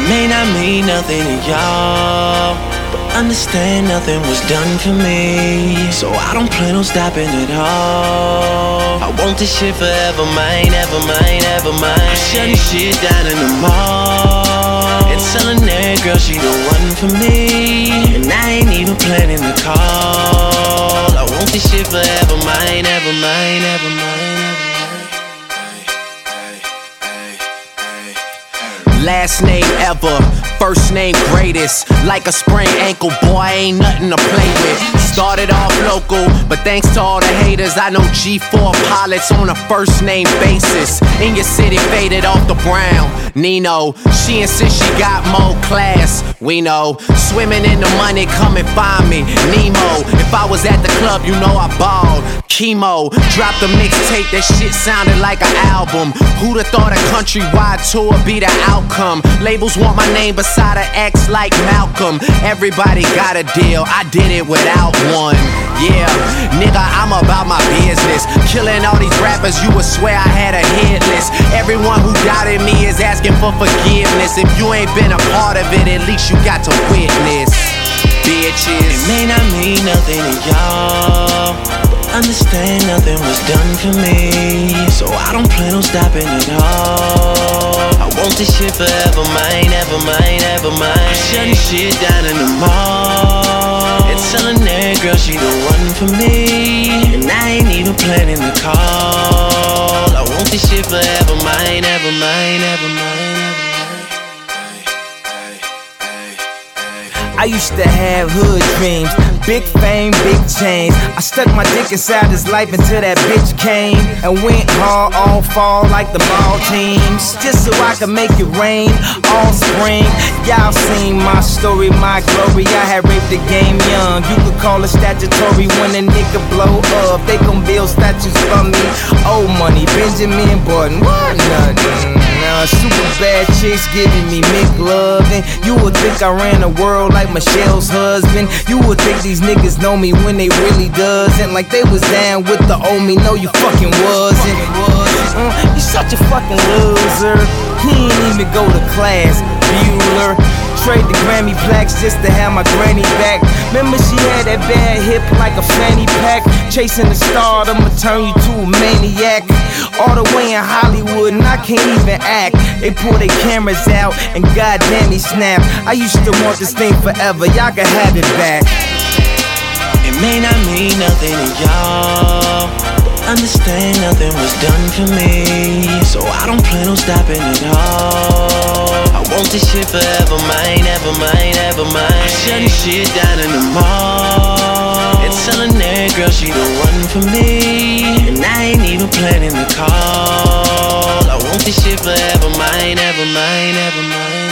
may not mean nothing to y'all, but understand nothing was done for me. So I don't plan on stopping at all. I want this shit forever, mine, ever mine, ever mine. I'm shutting shit down in the mall and telling that girl she the one for me, and I ain't even planning the call. I want this shit forever, mine, ever mine, ever mine. Last name ever, first name greatest. Like a sprained ankle, boy, ain't nothing to play with. Started off local, but thanks to all the haters, I know G4 pilots on a first name basis. In your city, faded off the brown. Nino, she insists she got more class. We know, swimming in the money, come and find me. Nemo, if I was at the club, you know I balled. Chemo, dropped a mixtape, that shit sounded like an album. Who'da thought a countrywide tour be the outcome? Labels want my name beside an X like Malcolm. Everybody got a deal, I did it without one. Yeah, nigga, I'm about my business. Killing all these rappers, you would swear I had a hit list. Everyone who doubted me is asking for forgiveness. If you ain't been a part of it, at least you got to witness. Bitches, it may not mean nothing to y'all, understand nothing was done for me. So I don't plan on stopping at all. I want this shit forever, mine, ever mine, ever mine. I'm shutting shit down in the mall and telling that girl she the one for me, and I ain't even planning the call. I want this shit forever, mine, ever mine, ever mine. I used to have hood dreams, big fame, big chains. I stuck my dick inside his life until that bitch came and went hard on fall like the ball teams, just so I could make it rain all spring. Y'all seen my story, my glory. I had raped the game young. You could call it statutory when a nigga blow up. They gon' build statues for me. Old money, Benjamin Button, what nothing. Super bad chicks giving me McLovin'. You would think I ran the world like Michelle's husband. You would think these niggas know me when they really doesn't. Like they was down with the old me. No, you fucking wasn't. You such a fucking loser. He ain't even go to class, Bueller. Trade the Grammy plaques just to have my granny back. Remember she had that bad hip like a fanny pack. Chasing the star, I'ma turn you to a maniac. All the way in Hollywood and I can't even act. They pull their cameras out and goddamn he snap. I used to want this thing forever, y'all can have it back. It may not mean nothing to y'all, understand nothing was done for me. So I don't plan on stopping at all. I want this shit forever, mine, ever mine, ever mine. I'm shutting shit down in the mall and telling that girl she the one for me, and I ain't even planning the call. I want this shit forever, mine, ever mine, ever mine.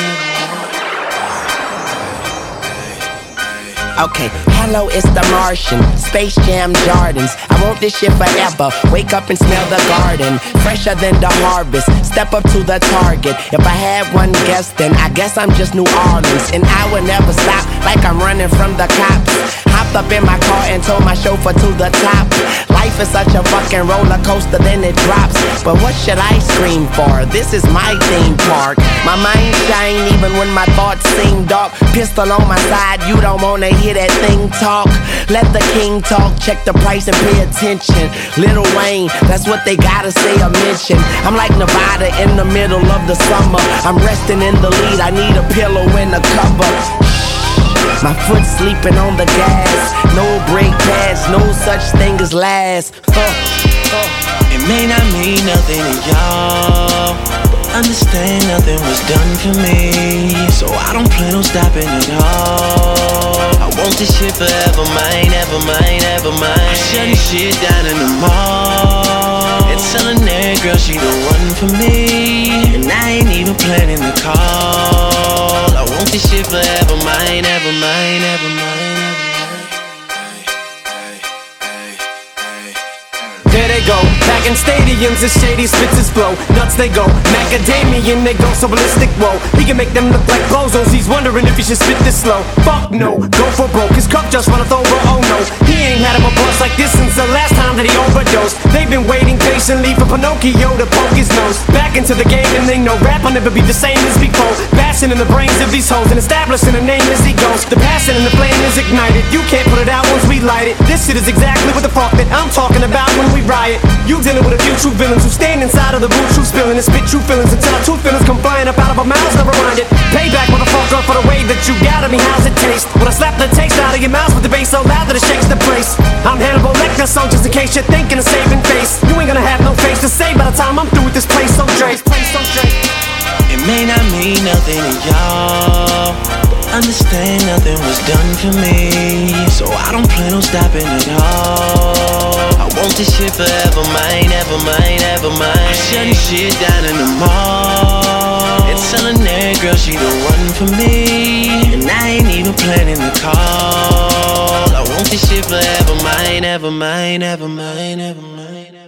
okay, hello, it's the Martian, Space Jam Jordans. I want this shit forever, wake up and smell the garden, fresher than the harvest, step up to the target. If I had one guess, then I guess I'm just New Orleans, and I would never stop like I'm running from the cops. Hopped up in my car and told my chauffeur to the top. Life is such a fucking roller coaster, then it drops. But what should I scream for? This is my theme park. My mind shine even when my thoughts seem dark. Pistol on my side, you don't wanna hear that thing talk. Let the king talk, check the price and pay attention. Lil Wayne, that's what they gotta say or mention. I'm like Nevada in the middle of the summer. I'm resting in the lead, I need a pillow and a cover. My foot sleeping on the gas. No brake pads, no such thing as last. It may not mean nothing to y'all, but understand nothing was done for me. So I don't plan on stopping at all. I want this shit forever, mine, ever mine, ever mine. I'm shutting shit down in the mall and telling that girl she the one for me, and I ain't even planning the call. I want this shit forever, mine, ever mine, ever mine. There they go, back in stadiums, the shady spits his flow. Nuts they go, macadamian, they go so ballistic, whoa. He can make them look like bozos, he's wondering if he should spit this slow. Fuck no, go for broke, his cup just runneth over, oh no. He ain't had him a bust like this since the last time that he overdosed. They've been waiting patiently for Pinocchio to poke his nose back into the game, and they know rap will never be the same as before. Bass blasting in the brains of these hoes and establishing a name as he goes. The passion and the flame is ignited. You can't put it out once we light it. This shit is exactly what the fuck that I'm talking about when we riot. You dealing with a few true villains who stand inside of the booth, true spilling and spit true feelings until our true feelings come flying up out of our mouths. Never mind it. Payback, motherfucker, for the way that you got at me. How's it taste? When I slap the taste out of your mouth with the bass so loud that it shakes the place. I'm Hannibal Lecter, so just in case you're thinking of saving face, you ain't gonna have no face to say by the time I'm through with this place. So Dre, it may not mean nothing to y'all, but understand nothing was done for me, so I don't plan on stopping at all. I want this shit forever mine, ever mine, ever mine. I'm shutting shit down in the mall and telling that girl she the one for me, and I ain't even planning the call. I want this shit forever mine, ever mine, ever mine, ever mine.